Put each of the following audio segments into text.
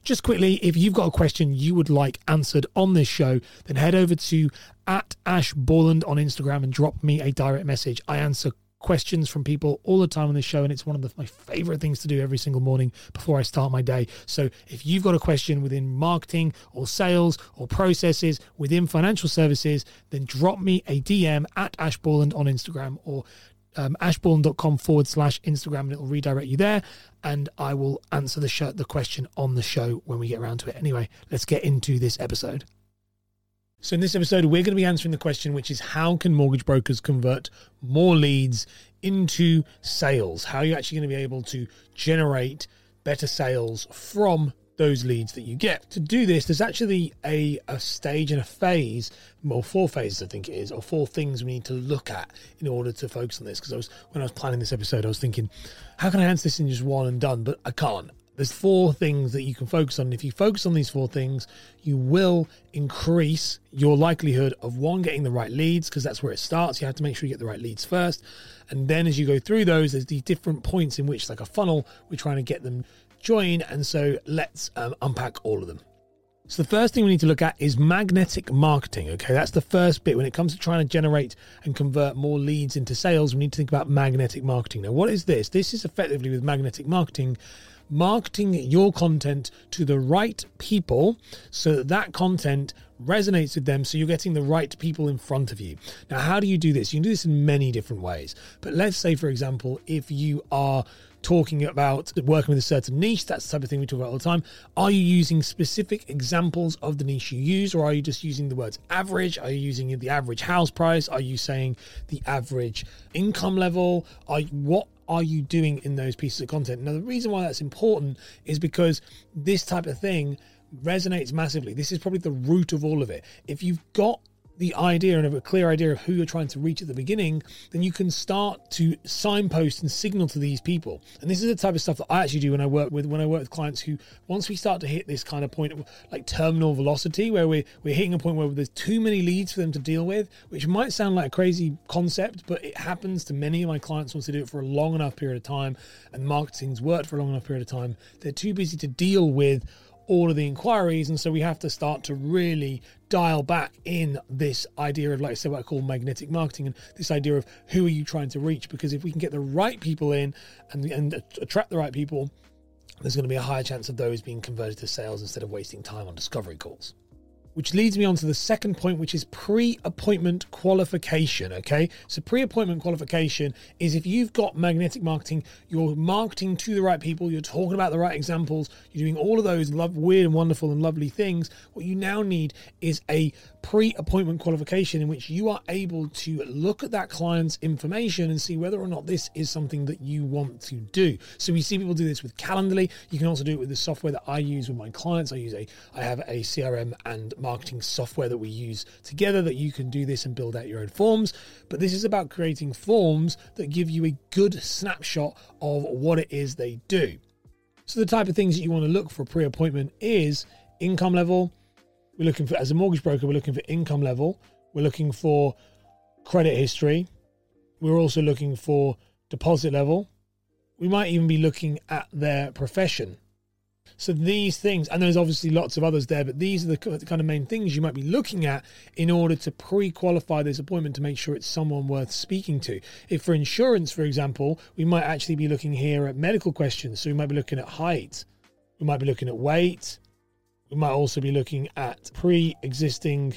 Just quickly, if you've got a question you would like answered on this show, then head over to @AshBorland on Instagram and drop me a direct message. I answer questions from people all the time on this show, and it's one of my favorite things to do every single morning before I start my day. So if you've got a question within marketing or sales or processes within financial services, then drop me a DM @AshBorland on Instagram or ashborland.com/Instagram, and it'll redirect you there, and I will answer the question on the show when we get around to it. Anyway, let's get into this episode. So in this episode, we're going to be answering the question, which is how can mortgage brokers convert more leads into sales? How are you actually going to be able to generate better sales from those leads that you get? To do this, there's actually a stage and a phase, well, 4 phases I think it is, or 4 things we need to look at in order to focus on this. Because when I was planning this episode, I was thinking, how can I answer this in just one and done? But I can't. There's 4 things that you can focus on. If you focus on these 4 things, you will increase your likelihood of, 1, getting the right leads, because that's where it starts. You have to make sure you get the right leads first. And then as you go through those, there's these different points in which, like a funnel, we're trying to get them join. And so let's unpack all of them. So the first thing we need to look at is magnetic marketing. Okay, that's the first bit. When it comes to trying to generate and convert more leads into sales, we need to think about magnetic marketing. Now, what is this? This is effectively, with magnetic marketing, marketing your content to the right people so that that content resonates with them, so you're getting the right people in front of you. Now, how do you do this? You can do this in many different ways. But let's say, for example, if you are talking about working with a certain niche, that's the type of thing we talk about all the time. Are you using specific examples of the niche you use, or are you just using the words average? Are you using the average house price? Are you saying the average income level? What are you doing in those pieces of content? Now, the reason why that's important is because this type of thing resonates massively. This is probably the root of all of it. If you've got the idea and have a clear idea of who you're trying to reach at the beginning, then you can start to signpost and signal to these people. And this is the type of stuff that I actually do when I work with clients who, once we start to hit this kind of point of like terminal velocity, where we're hitting a point where there's too many leads for them to deal with, which might sound like a crazy concept, but it happens to many of my clients once they do it for a long enough period of time, and marketing's worked for a long enough period of time. They're too busy to deal with all of the inquiries, and so we have to start to really dial back in this idea of, like I said, what I call magnetic marketing, and this idea of who are you trying to reach, because if we can get the right people in and attract the right people, there's going to be a higher chance of those being converted to sales instead of wasting time on discovery calls. Which leads me on to the second point, which is pre-appointment qualification, okay? So pre-appointment qualification is, if you've got magnetic marketing, you're marketing to the right people, you're talking about the right examples, you're doing all of those weird and wonderful and lovely things. What you now need is a pre-appointment qualification in which you are able to look at that client's information and see whether or not this is something that you want to do. So we see people do this with Calendly. You can also do it with the software that I use with my clients. I have a CRM and marketing software that we use together that you can do this and build out your own forms. But this is about creating forms that give you a good snapshot of what it is they do. So the type of things that you want to look for pre-appointment is income level. We're looking for, as a mortgage broker, we're looking for income level. We're looking for credit history. We're also looking for deposit level. We might even be looking at their profession. So these things, and there's obviously lots of others there, but these are the kind of main things you might be looking at in order to pre-qualify this appointment to make sure it's someone worth speaking to. If for insurance, for example, we might actually be looking here at medical questions. So we might be looking at height. We might be looking at weight. We might also be looking at pre-existing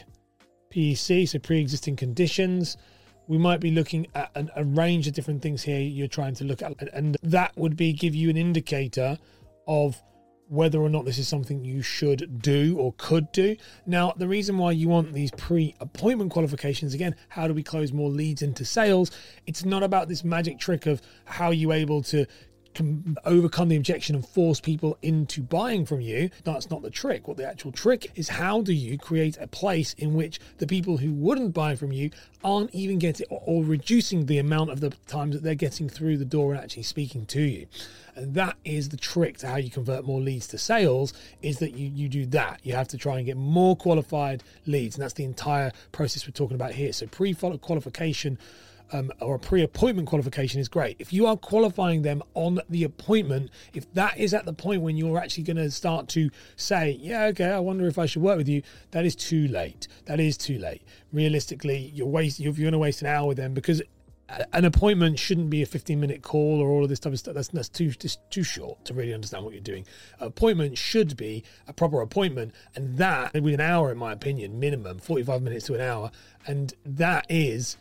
PEC, so pre-existing conditions. We might be looking at a range of different things here you're trying to look at, and that would give you an indicator of whether or not this is something you should do or could do. Now, the reason why you want these pre-appointment qualifications, again, how do we close more leads into sales? It's not about this magic trick of how you're able to overcome the objection and force people into buying from you. That's not the trick. What the actual trick is, how do you create a place in which the people who wouldn't buy from you aren't even getting, or reducing the amount of the times that they're getting through the door and actually speaking to you. And that is the trick to how you convert more leads to sales, is that you do that. You have to try and get more qualified leads, and that's the entire process we're talking about here. So pre-qualification or a pre-appointment qualification is great. If you are qualifying them on the appointment, if that is at the point when you're actually going to start to say, yeah, okay, I wonder if I should work with you, that is too late. That is too late. Realistically, you're going to waste an hour with them, because an appointment shouldn't be a 15-minute call or all of this type of stuff. That's too short to really understand what you're doing. An appointment should be a proper appointment, and that with an hour, in my opinion, minimum 45 minutes to an hour, and that is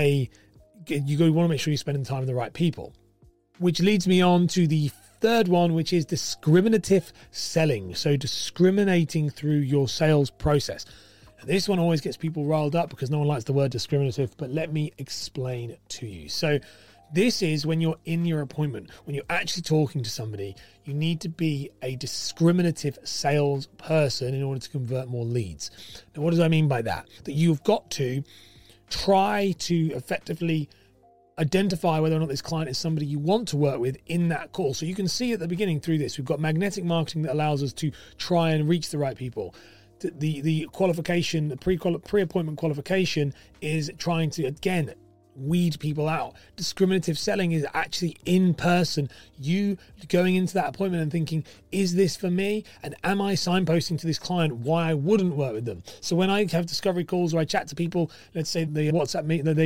you want to make sure you're spending time with the right people. Which leads me on to the third one, which is discriminative selling. So discriminating through your sales process. This one always gets people riled up because no one likes the word discriminative, but let me explain to you. So this is when you're in your appointment, when you're actually talking to somebody, you need to be a discriminative salesperson in order to convert more leads. Now, what does I mean by that? That you've got to try to effectively identify whether or not this client is somebody you want to work with in that call. So you can see at the beginning through this, we've got magnetic marketing that allows us to try and reach the right people. The qualification, the pre-appointment qualification is trying to, again, weed people out. Discriminative selling is actually in person. You going into that appointment and thinking, is this for me? And am I signposting to this client why I wouldn't work with them? So when I have discovery calls or I chat to people, let's say they WhatsApp me, they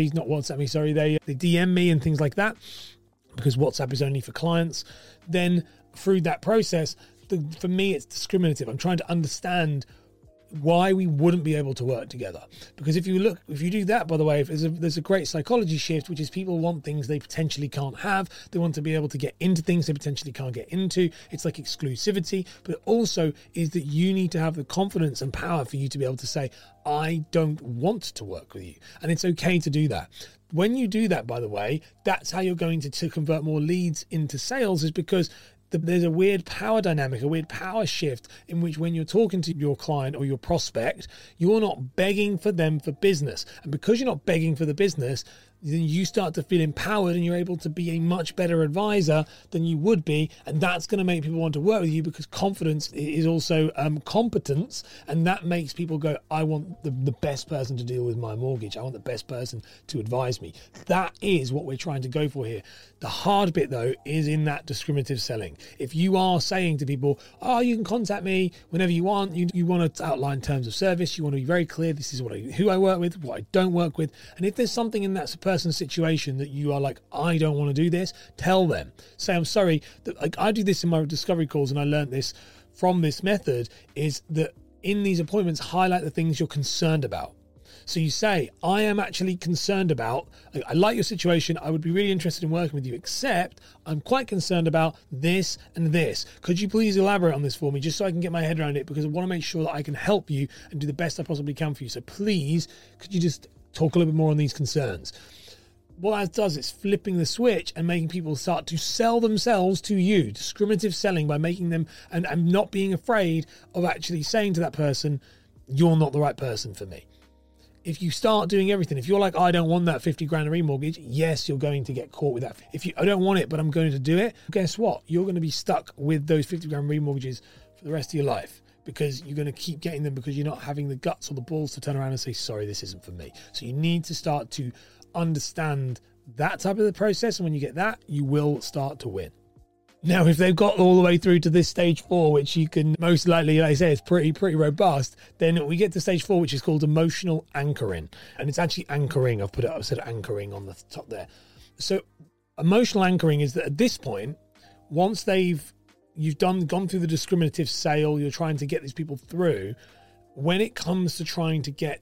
DM me and things like that, because WhatsApp is only for clients, then through that process, for me, it's discriminative. I'm trying to understand why we wouldn't be able to work together. Because if you do that, by the way, there's a great psychology shift, which is people want things they potentially can't have. They want to be able to get into things they potentially can't get into. It's like exclusivity, but it also is that you need to have the confidence and power for you to be able to say, I don't want to work with you. And it's okay to do that. When you do that, by the way, that's how you're going to convert more leads into sales, is because there's a weird power dynamic, a weird power shift in which when you're talking to your client or your prospect, you're not begging for them for business. And because you're not begging for the business, then you start to feel empowered and you're able to be a much better advisor than you would be. And that's going to make people want to work with you, because confidence is also competence. And that makes people go, I want the best person to deal with my mortgage. I want the best person to advise me. That is what we're trying to go for here. The hard bit, though, is in that discriminative selling. If you are saying to people, oh, you can contact me whenever you want, you want to outline terms of service, you want to be very clear, this is who I work with, what I don't work with. And if there's something in that person's situation that you are like, I don't want to do this, tell them. Say, I'm sorry. Like, I do this in my discovery calls, and I learned this from this method, is that in these appointments, highlight the things you're concerned about. So you say, I am actually concerned about, I like your situation, I would be really interested in working with you, except I'm quite concerned about this and this. Could you please elaborate on this for me, just so I can get my head around it, because I want to make sure that I can help you and do the best I possibly can for you. So please, could you just talk a little bit more on these concerns? What that does is flipping the switch and making people start to sell themselves to you. Discriminative selling, by making them and not being afraid of actually saying to that person, you're not the right person for me. If you start doing everything, if you're like, I don't want that 50 grand a remortgage, yes, you're going to get caught with that. I don't want it, but I'm going to do it, guess what? You're going to be stuck with those 50 grand remortgages for the rest of your life, because you're going to keep getting them because you're not having the guts or the balls to turn around and say, sorry, this isn't for me. So you need to start to understand that type of the process. And when you get that, you will start to win. Now, if they've got all the way through to this stage 4, which you can most likely, like I say, is pretty robust, then we get to stage 4, which is called emotional anchoring. And it's actually anchoring. I've said anchoring on the top there. So emotional anchoring is that at this point, once you've gone through the discriminative sale, you're trying to get these people through, when it comes to trying to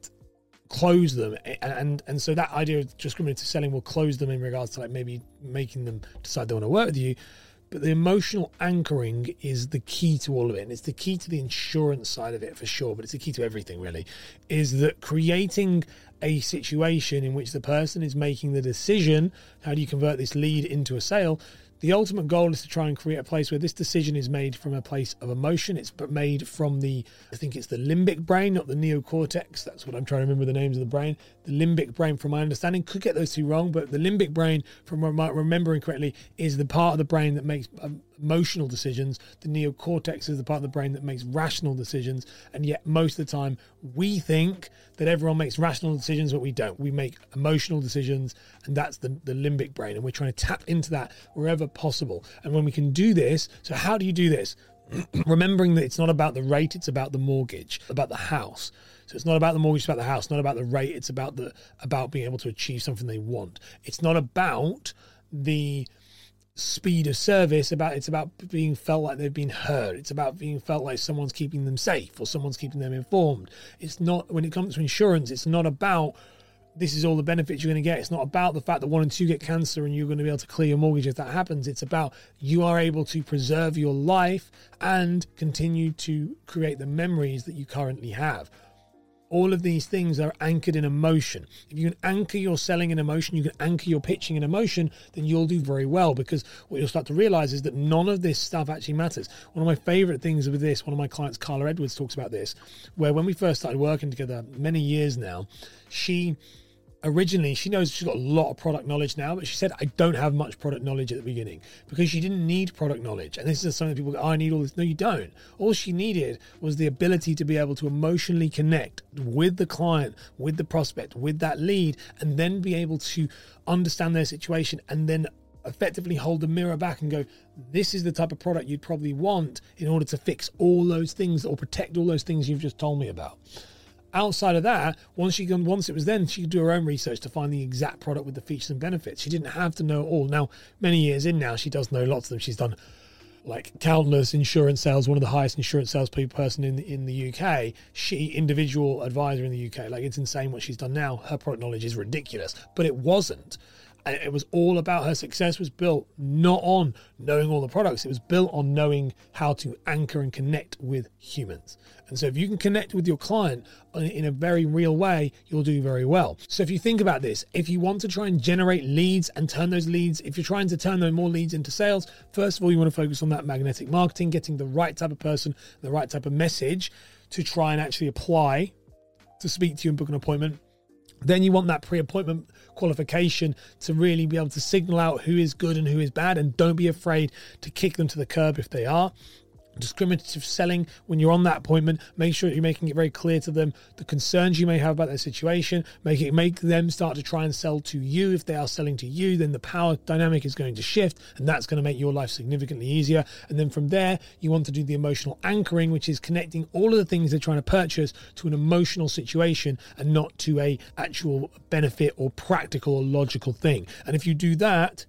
close them, and so that idea of discriminative selling will close them in regards to like maybe making them decide they want to work with you. But the emotional anchoring is the key to all of it. And it's the key to the insurance side of it for sure, but it's the key to everything really, is that creating a situation in which the person is making the decision, how do you convert this lead into a sale? The ultimate goal is to try and create a place where this decision is made from a place of emotion. It's made from I think it's the limbic brain, not the neocortex. That's what I'm trying to remember the names of the brain. The limbic brain, from my understanding, could get those two wrong, but the limbic brain, from remembering correctly, is the part of the brain that makes emotional decisions. The neocortex is the part of the brain that makes rational decisions. And yet most of the time we think that everyone makes rational decisions, but we don't. We make emotional decisions, and that's the limbic brain. And we're trying to tap into that wherever possible. And when we can do this, so how do you do this? Remembering that it's not about the rate, it's about the mortgage, about the house. So it's not about the mortgage, it's about the house, not about the rate, it's about being able to achieve something they want. It's not about the speed of service, it's about being felt like they've been heard. It's about being felt like someone's keeping them safe or someone's keeping them informed. It's not, when it comes to insurance, it's not about this is all the benefits you're going to get. It's not about the fact that 1 in 2 get cancer and you're going to be able to clear your mortgage if that happens. It's about you are able to preserve your life and continue to create the memories that you currently have. All of these things are anchored in emotion. If you can anchor your selling in emotion, you can anchor your pitching in emotion, then you'll do very well, because what you'll start to realize is that none of this stuff actually matters. One of my favorite things with this, one of my clients, Carla Edwards, talks about this, where when we first started working together many years now, originally, she knows she's got a lot of product knowledge now, but she said, I don't have much product knowledge at the beginning, because she didn't need product knowledge. And this is something that people go, I need all this. No, you don't. All she needed was the ability to be able to emotionally connect with the client, with the prospect, with that lead, and then be able to understand their situation and then effectively hold the mirror back and go, this is the type of product you'd probably want in order to fix all those things or protect all those things you've just told me about. Outside of that, once it was then, she could do her own research to find the exact product with the features and benefits. She didn't have to know it all. Now, many years in now, she does know lots of them. She's done like countless insurance sales, one of the highest insurance sales person in the UK. She, individual advisor in the UK. Like, it's insane what she's done now. Her product knowledge is ridiculous, but it wasn't. And it was all about her success was built not on knowing all the products. It was built on knowing how to anchor and connect with humans. And so if you can connect with your client in a very real way, you'll do very well. So if you think about this, if you want to try and generate leads and turn those leads, if you're trying to turn those more leads into sales, first of all, you want to focus on that magnetic marketing, getting the right type of person, the right type of message to try and actually apply to speak to you and book an appointment. Then you want that pre-appointment qualification to really be able to signal out who is good and who is bad, and don't be afraid to kick them to the curb if they are. Discriminative selling, when you're on that appointment, make sure that you're making it very clear to them the concerns you may have about their situation. Make them start to try and sell to you. If they are selling to you, then the power dynamic is going to shift, and that's going to make your life significantly easier. And then from there, you want to do the emotional anchoring, which is connecting all of the things they're trying to purchase to an emotional situation and not to a actual benefit or practical or logical thing. And if you do that,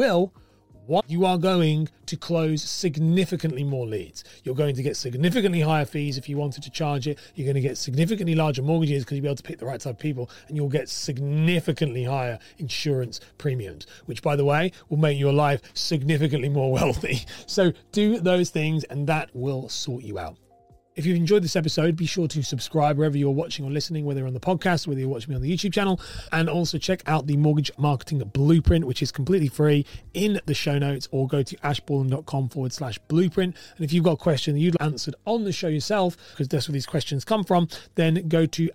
you are going to close significantly more leads. You're going to get significantly higher fees if you wanted to charge it. You're going to get significantly larger mortgages because you'll be able to pick the right type of people, and you'll get significantly higher insurance premiums, which, by the way, will make your life significantly more wealthy. So do those things and that will sort you out. If you've enjoyed this episode, be sure to subscribe wherever you're watching or listening, whether on the podcast, whether you're watching me on the YouTube channel, and also check out the Mortgage Marketing Blueprint, which is completely free, in the show notes, or go to ashborland.com/blueprint. And if you've got a question that you'd answered on the show yourself, because that's where these questions come from, then go to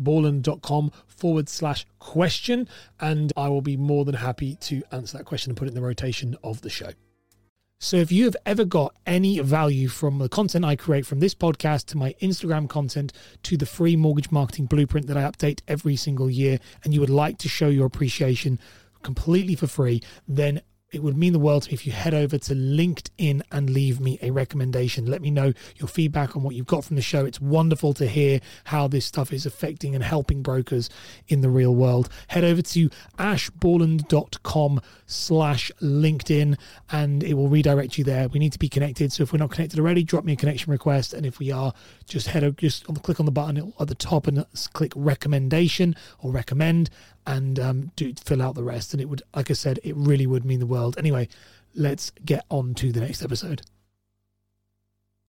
ashborland.com/question, and I will be more than happy to answer that question and put it in the rotation of the show. So if you have ever got any value from the content I create, from this podcast to my Instagram content to the free Mortgage Marketing Blueprint that I update every single year, and you would like to show your appreciation completely for free, then it would mean the world to me if you head over to LinkedIn and leave me a recommendation. Let me know your feedback on what you've got from the show. It's wonderful to hear how this stuff is affecting and helping brokers in the real world. Head over to ashborland.com/LinkedIn and it will redirect you there. We need to be connected. So if we're not connected already, drop me a connection request. And if we are, just click on the button at the top and click recommendation or recommend, and do fill out the rest. And it would, like I said, it really would mean the world. Anyway, let's get on to the next episode.